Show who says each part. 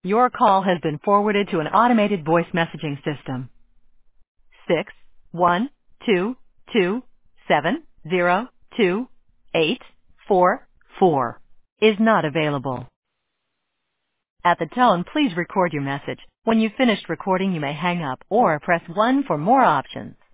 Speaker 1: Your call has been forwarded to an automated voice messaging system. 61227028844 is not available. At the tone, please record your message. When you've finished recording, you may hang up or press 1 for more options.